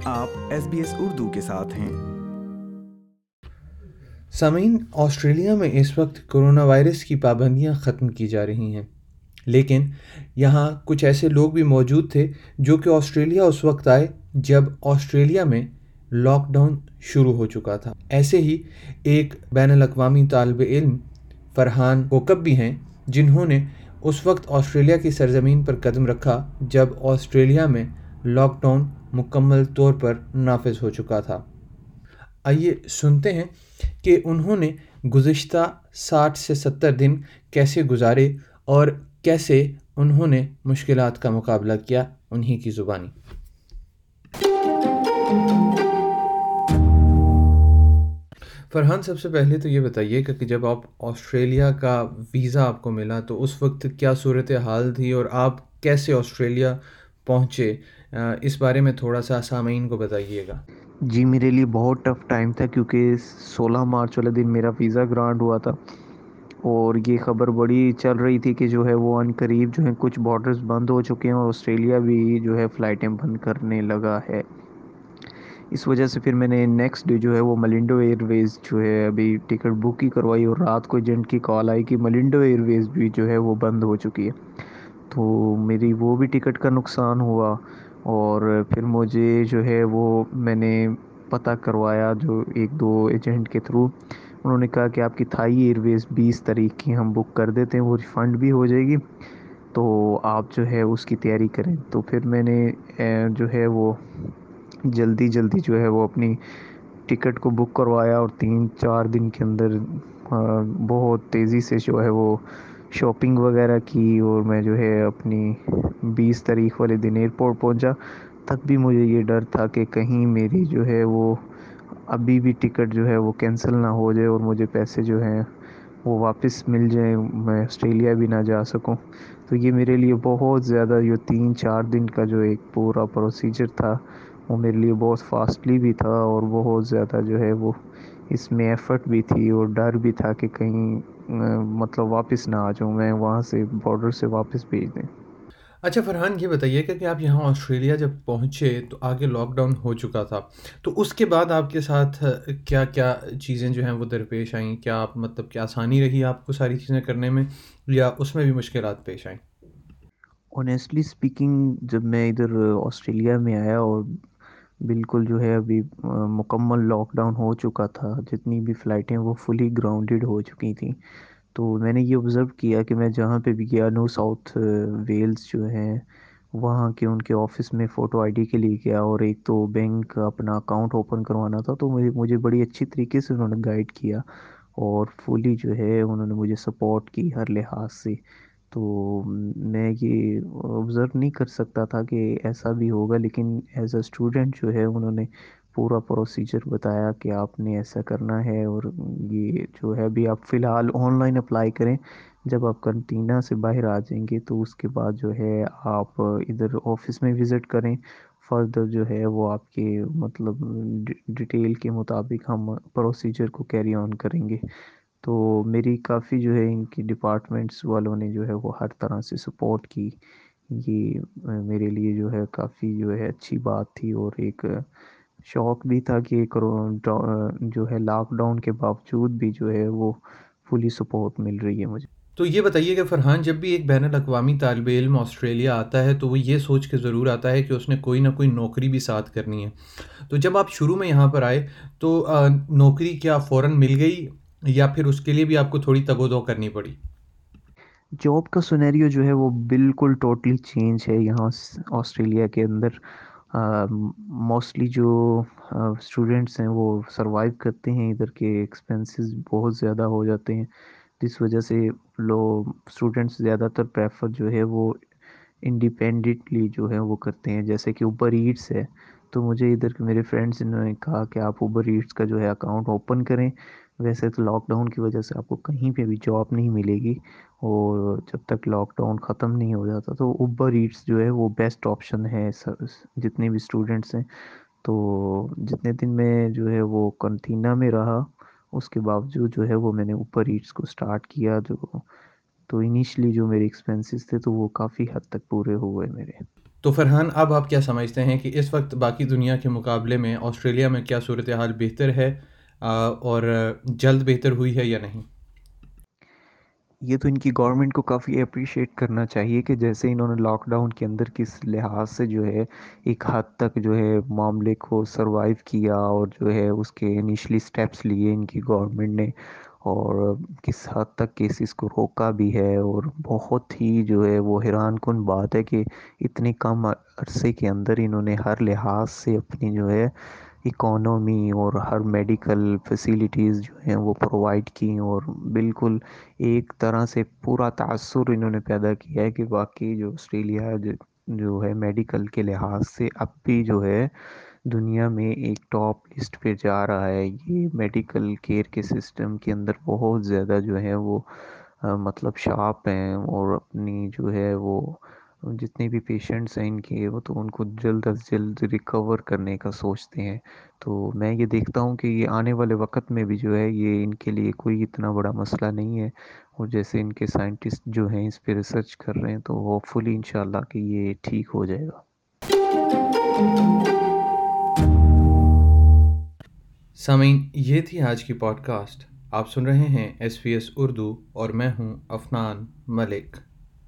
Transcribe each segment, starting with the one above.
آپ SBS اردو کے ساتھ ہیں۔ سامعین، آسٹریلیا میں اس وقت کرونا وائرس کی پابندیاں ختم کی جا رہی ہیں، لیکن یہاں کچھ ایسے لوگ بھی موجود تھے جو کہ آسٹریلیا اس وقت آئے جب آسٹریلیا میں لاک ڈاؤن شروع ہو چکا تھا۔ ایسے ہی ایک بین الاقوامی طالب علم فرحان کوکب بھی ہیں جنہوں نے اس وقت آسٹریلیا کی سرزمین پر قدم رکھا جب آسٹریلیا میں لاک ڈاؤن مکمل طور پر نافذ ہو چکا تھا۔ آئیے سنتے ہیں کہ انہوں نے گزشتہ 60 سے 70 دن کیسے گزارے اور کیسے انہوں نے مشکلات کا مقابلہ کیا، انہی کی زبانی۔ فرحان، سب سے پہلے تو یہ بتائیے کہ جب آپ آسٹریلیا کا ویزا آپ کو ملا تو اس وقت کیا صورتحال تھی اور آپ کیسے آسٹریلیا پہنچے، اس بارے میں تھوڑا سا سامعین کو بتائیے گا۔ جی، میرے لیے بہت ٹف ٹائم تھا کیونکہ 16 مارچ والے دن میرا ویزا گرانٹ ہوا تھا اور یہ خبر بڑی چل رہی تھی کہ جو ہے وہ ان قریب جو ہے کچھ بارڈرز بند ہو چکے ہیں اور آسٹریلیا بھی جو ہے فلائٹیں بند کرنے لگا ہے۔ اس وجہ سے پھر میں نے نیکسٹ ڈے جو ہے وہ ملنڈو ایئر ویز جو ہے ابھی ٹکٹ بک کی کروائی اور رات کو ایجنٹ کی کال آئی کہ ملنڈو ایئر ویز بھی جو ہے وہ بند ہو چکی ہے، تو میری وہ بھی ٹکٹ کا نقصان ہوا۔ اور پھر مجھے جو ہے وہ میں نے پتہ کروایا جو ایک دو ایجنٹ کے تھرو، انہوں نے کہا کہ آپ کی تھائی ایئر ویز 20 تاریخ کی ہم بک کر دیتے ہیں، وہ ریفنڈ بھی ہو جائے گی، تو آپ جو ہے اس کی تیاری کریں۔ تو پھر میں نے جو ہے وہ جلدی جو ہے وہ اپنی ٹکٹ کو بک کروایا اور 3-4 دن کے اندر بہت تیزی سے جو ہے وہ شاپنگ وغیرہ کی اور میں جو ہے اپنی 20 تاریخ والے دن ایئرپورٹ پہنچا۔ تب بھی مجھے یہ ڈر تھا کہ کہیں میری جو ہے وہ ابھی بھی ٹکٹ جو ہے وہ کینسل نہ ہو جائے اور مجھے پیسے جو ہیں وہ واپس مل جائیں، میں آسٹریلیا بھی نہ جا سکوں۔ تو یہ میرے لیے بہت زیادہ جو 3-4 دن کا جو ایک پورا پروسیجر تھا وہ میرے لیے بہت فاسٹلی بھی تھا اور بہت زیادہ جو ہے وہ اس میں ایفرٹ بھی تھی اور ڈر بھی تھا کہ کہیں مطلب واپس نہ آ جاؤں، میں وہاں سے بارڈر سے واپس بھیج دیں۔ اچھا فرحان، یہ بتائیے کہ آپ یہاں آسٹریلیا جب پہنچے تو آگے لاک ڈاؤن ہو چکا تھا، تو اس کے بعد آپ کے ساتھ کیا کیا چیزیں جو ہیں وہ درپیش آئیں؟ کیا آپ مطلب کہ آسانی رہی آپ کو ساری چیزیں کرنے میں یا اس میں بھی مشکلات پیش آئیں؟ آنیسٹلی اسپیکنگ، جب میں ادھر آسٹریلیا میں آیا اور بالکل جو ہے ابھی مکمل لاک ڈاؤن ہو چکا تھا، جتنی بھی فلائٹیں وہ فلی گراؤنڈڈ ہو چکی تھیں، تو میں نے یہ آبزرو کیا کہ میں جہاں پہ بھی گیا، نیو ساؤتھ ویلز جو ہیں وہاں کے ان کے آفس میں فوٹو آئی ڈی کے لیے گیا اور ایک تو بینک اپنا اکاؤنٹ اوپن کروانا تھا، تو مجھے بڑی اچھی طریقے سے انہوں نے گائیڈ کیا اور فلی جو ہے انہوں نے مجھے سپورٹ کی ہر لحاظ سے۔ تو میں یہ آبزرو نہیں کر سکتا تھا کہ ایسا بھی ہوگا، لیکن ایز اے اسٹوڈنٹ جو ہے انہوں نے پورا پروسیجر بتایا کہ آپ نے ایسا کرنا ہے اور یہ جو ہے ابھی آپ فی الحال آن لائن اپلائی کریں، جب آپ کنٹینا سے باہر آ جائیں گے تو اس کے بعد جو ہے آپ ادھر آفس میں وزٹ کریں، فردر جو ہے وہ آپ کے مطلب ڈیٹیل کے مطابق ہم پروسیجر کو کیری آن کریں گے۔ تو میری کافی جو ہے ان کی ڈپارٹمنٹس والوں نے جو ہے وہ ہر طرح سے سپورٹ کی، یہ میرے لیے جو ہے کافی جو ہے اچھی بات تھی اور ایک شوق بھی تھا کہ جو ہے لاک ڈاؤن کے باوجود بھی جو ہے وہ فلی سپورٹ مل رہی ہے مجھے۔ تو یہ بتائیے کہ فرحان، جب بھی ایک بین الاقوامی طالب علم آسٹریلیا آتا ہے تو وہ یہ سوچ کے ضرور آتا ہے کہ اس نے کوئی نہ کوئی نوکری بھی ساتھ کرنی ہے، تو جب آپ شروع میں یہاں پر آئے تو نوکری کیا فوراً مل گئی یا پھر اس کے لیے بھی آپ کو تھوڑی تگ و دو کرنی پڑی؟ جاب کا سنیریو جو ہے وہ بالکل ٹوٹلی چینج ہے یہاں آسٹریلیا کے اندر۔ موسٹلی جو اسٹوڈنٹس ہیں وہ سروائیو کرتے ہیں، ادھر کے ایکسپینسز بہت زیادہ ہو جاتے ہیں، جس وجہ سے لوگ اسٹوڈنٹس زیادہ تر پریفر جو ہے وہ انڈیپینڈنٹلی جو ہے وہ کرتے ہیں، جیسے کہ اوبر ایٹس ہے۔ تو مجھے ادھر کے میرے فرینڈس انہوں نے کہا کہ آپ اوبر ایٹس کا جو ہے اکاؤنٹ اوپن کریں، ویسے تو لاک ڈاؤن کی وجہ سے آپ کو کہیں پہ بھی جاب نہیں ملے گی اور جب تک لاک ڈاؤن ختم نہیں ہو جاتا تو اوبر ایٹس جو ہے وہ بیسٹ آپشن ہے جتنے بھی اسٹوڈنٹس ہیں۔ تو جتنے دن میں جو ہے وہ کنٹینا میں رہا اس کے باوجود جو ہے وہ میں نے اوبر ایٹس کو سٹارٹ کیا، تو انیشلی جو میرے ایکسپینسز تھے تو وہ کافی حد تک پورے ہوئے میرے۔ تو فرحان، اب آپ کیا سمجھتے ہیں کہ اس وقت باقی دنیا کے مقابلے میں آسٹریلیا میں کیا صورتحال بہتر ہے اور جلد بہتر ہوئی ہے یا نہیں؟ یہ تو ان کی گورنمنٹ کو کافی اپریشیٹ کرنا چاہیے کہ جیسے انہوں نے لاک ڈاؤن کے اندر کس لحاظ سے جو ہے ایک حد تک جو ہے معاملے کو سروائیو کیا اور جو ہے اس کے انیشلی سٹیپس لیے ان کی گورنمنٹ نے، اور کس حد تک کیسز کو روکا بھی ہے، اور بہت ہی جو ہے وہ حیران کن بات ہے کہ اتنے کم عرصے کے اندر انہوں نے ہر لحاظ سے اپنی جو ہے اکانومی اور ہر میڈیکل فیسیلیٹیز جو ہیں وہ پرووائڈ کی، اور بالکل ایک طرح سے پورا تاثر انہوں نے پیدا کیا ہے کہ واقعی جو آسٹریلیا جو ہے میڈیکل کے لحاظ سے اب بھی جو ہے دنیا میں ایک ٹاپ لسٹ پہ جا رہا ہے۔ یہ میڈیکل کیئر کے سسٹم کے اندر بہت زیادہ جو ہے وہ مطلب شارپ ہیں، اور اپنی جو ہے وہ جتنے بھی پیشنٹس ہیں ان کے، وہ تو ان کو جلد از جلد ریکور کرنے کا سوچتے ہیں۔ تو میں یہ دیکھتا ہوں کہ یہ آنے والے وقت میں بھی جو ہے یہ ان کے لیے کوئی اتنا بڑا مسئلہ نہیں ہے، اور جیسے ان کے سائنٹسٹ جو ہیں اس پہ ریسرچ کر رہے ہیں تو ہوپ فلی انشاءاللہ کہ یہ ٹھیک ہو جائے گا۔ سامعین، یہ تھی آج کی پوڈ کاسٹ۔ آپ سن رہے ہیں SBS اردو اور میں ہوں افنان ملک۔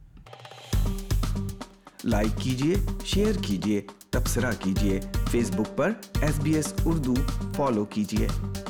لائک کیجیے، شیئر کیجیے، تبصرہ کیجیے، فیس بک پر SBS اردو فالو کیجیے۔